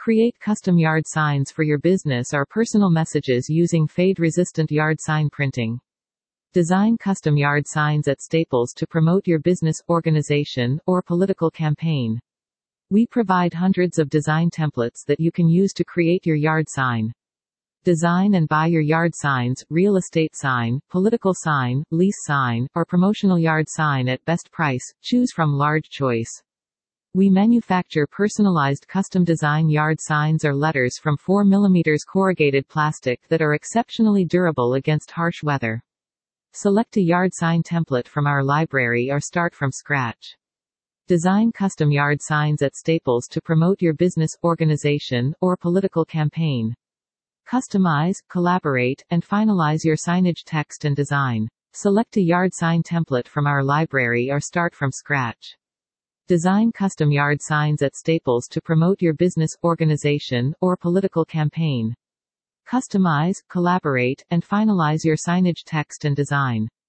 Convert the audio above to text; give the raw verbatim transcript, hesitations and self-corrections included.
Create custom yard signs for your business or personal messages using fade-resistant yard sign printing. Design custom yard signs at Staples to promote your business, organization, or political campaign. We provide hundreds of design templates that you can use to create your yard sign. Design and buy your yard signs, real estate sign, political sign, lease sign, or promotional yard sign at best price. Choose from large choice. We manufacture personalized custom design yard signs or letters from four millimeter corrugated plastic that are exceptionally durable against harsh weather. Select a yard sign template from our library or start from scratch. Design custom yard signs at Staples to promote your business, organization, or political campaign. Customize, collaborate, and finalize your signage text and design. Select a yard sign template from our library or start from scratch. Design custom yard signs at Staples to promote your business, organization, or political campaign. Customize, collaborate, and finalize your signage text and design.